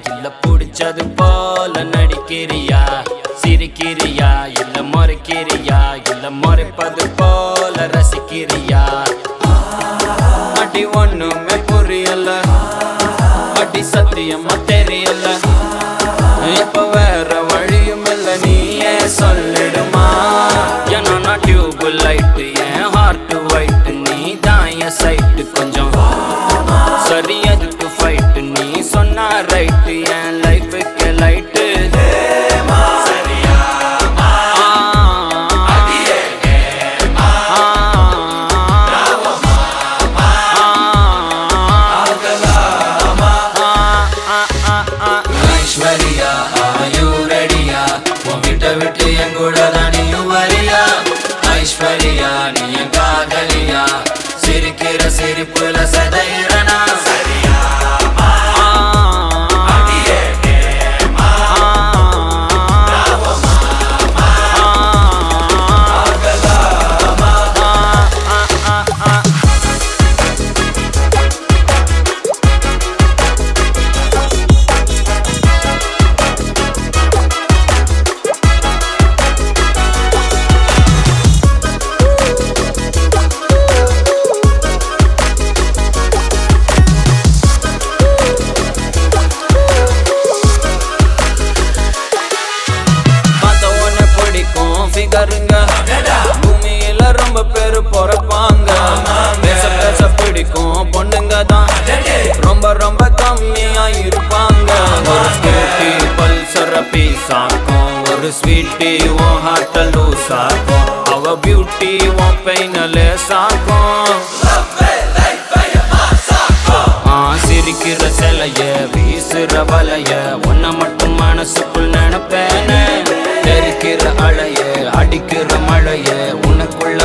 இல்ல புடிச்சது போல நடிக்கிறியா? சிரிக்கிறியா இல்ல முறைக்கிறியா? இல்ல முறைப்பது போல ரசிக்கிறியா? அடி ஒண்ணுமே புரியல, அடி சத்தியமா தெரியல. இப்ப வேற வழியும் இல்ல, நீயே சொல்லிடுமா? ஏன்னா நான் டியூப் லைட், என் ஹார்ட் ஒயிட், நீ தான் என் சைட். கொஞ்சம் சரி அதுக்கு ஃபைட், நீ சொன்னா ரைட், என் லைஃபுக்கு லைட்டு. ஐஸ்வர்யா, are you ready-யா? உன் வீட்டை விட்டு என் கூட தான் நீயும் வரியா? ஐஸ்வர்யா, நீ என் காதலியா? சிரிக்கிற சிரிப்புல சதையிறனா? பூமியில ரொம்ப பேரு பொறப்பாங்க, பேச பேச பிடிக்கும் பொண்ணுங்க தான் ரொம்ப ரொம்ப கம்மியா இருப்பாங்க. ஒரு ஸ்கூட்டி பல்சர பீஸாக்கும், ஒரு ஸ்வீட்டி உன் ஹார்ட்ட லூஸ் ஆக்கும், அவ பியூட்டி உன் பெயின லேசாக்கும். சிரிக்கிற சிலைய வீசுற வலைய உன்னை மட்டும் மனசுக்குள் நினைப்பேனே. தெரிக்கிற அலைய அடிக்கிற மழைய உனக்குள்ள